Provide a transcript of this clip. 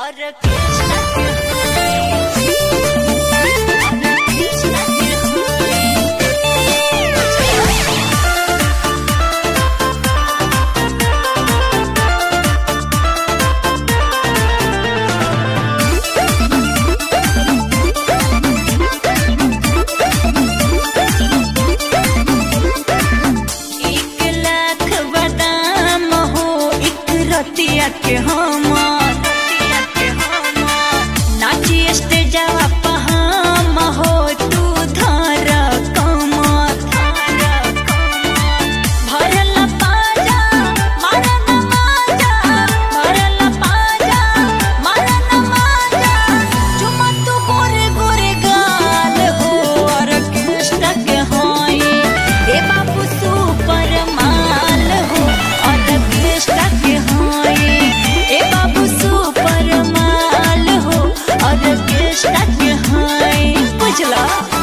के हमार नाची स्टेजवा पहाम हो तू धर कमर भरल पाजा मरन माजा भरल पाजा मरन माजा चुमा तू गोरे गोरे गाल हो ऑर्केस्ट्रा के हाई ए बाबू सुपर माल हो ऑर्केस्ट्रा के हाई ए बाबू सुपर माल हो ऑर्केस्ट्रा के हाई बुझला।